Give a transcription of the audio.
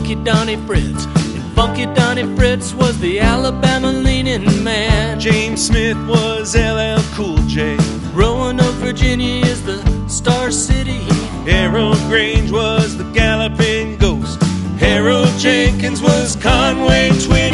Funky Donnie Fritz. And Funky Donnie Fritz was the Alabama leaning man. James Smith was LL Cool J. Roanoke, Virginia is the Star City. Harold Grange was the Galloping Ghost. Harold Jenkins was Conway Twitty.